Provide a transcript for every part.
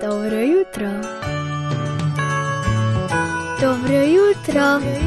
Dobro jutro. Dobro jutro.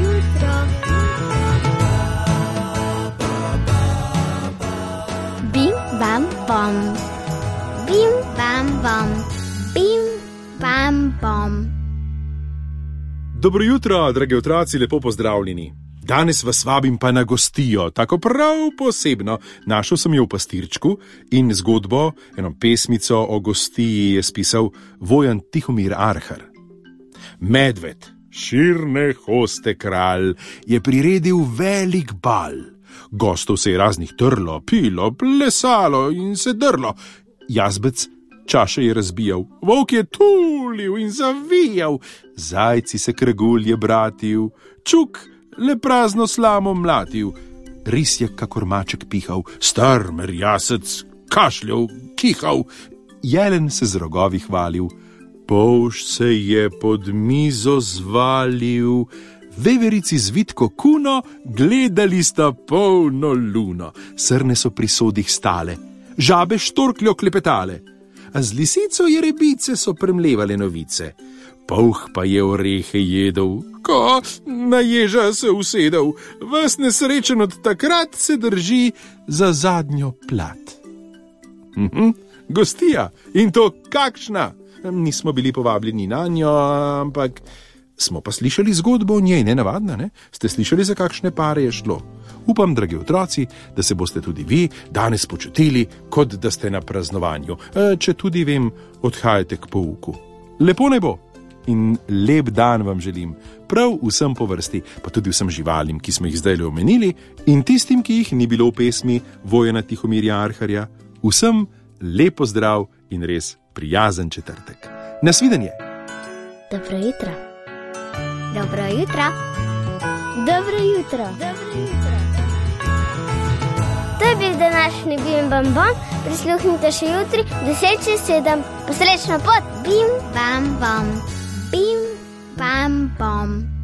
Bim, bam, bom. Bim, bam, bom. Bim, bam, bom. Dobro jutro, dragi otroci, lepo pozdravljeni. Danes vas vabim pa na gostijo, tako prav posebno. Našel sem jo v pastirčku in zgodbo, eno pesmico o gostiji je spisal Vojan Tihomir Arhar. Medved, širne hoste kralj, je priredil velik bal. Gostov se je raznih trlo, pilo, plesalo in se drlo. Jazbec čaše je razbijal, volk je tulil in zavijal, zajci se kregulj je bratil, čuk le prazno slamo mlatil, ris je kakor maček pihal, star merjasec kašljal, kihal, jelen se z rogovi hvalil, polž se je pod mizo zvalil, veverici z vitko kuno gledali sta polno luno, srne so pri sodih stale, žabe štorkljo klepetale, a z lisico jerebice so premlevale novice. Polh pa je orehe jedel, ko na ježa se usedel, ves nesrečen od takrat se drži za zadnjo plat. Gostija, in to kakšna? Nismo bili povabljeni na njo, ampak smo pa slišali zgodbo o njej, nenavadna, ne? Ste slišali, za kakšne pare je šlo? Upam, dragi otroci, da se boste tudi vi danes počutili, kot da ste na praznovanju, če tudi vem, odhajate k pouku. Lepo naj bo in lep dan vam želim, prav vsem po vrsti, pa tudi vsem živalim, ki smo jih zdaj omenili, in tistim, ki jih ni bilo v pesmi Vojana Tihomirja Arharja, vsem lep pozdrav in res prijazen četrtek. Nasvidenje! Dobro jutro. Dobro jutro. Dobro jutro. Dobro jutro. To je bil današnji Bim Bam Bom. Prisluhnite še jutri 10:07. Posrečno pot. Bim Bam Bom. Bim Bam Bom.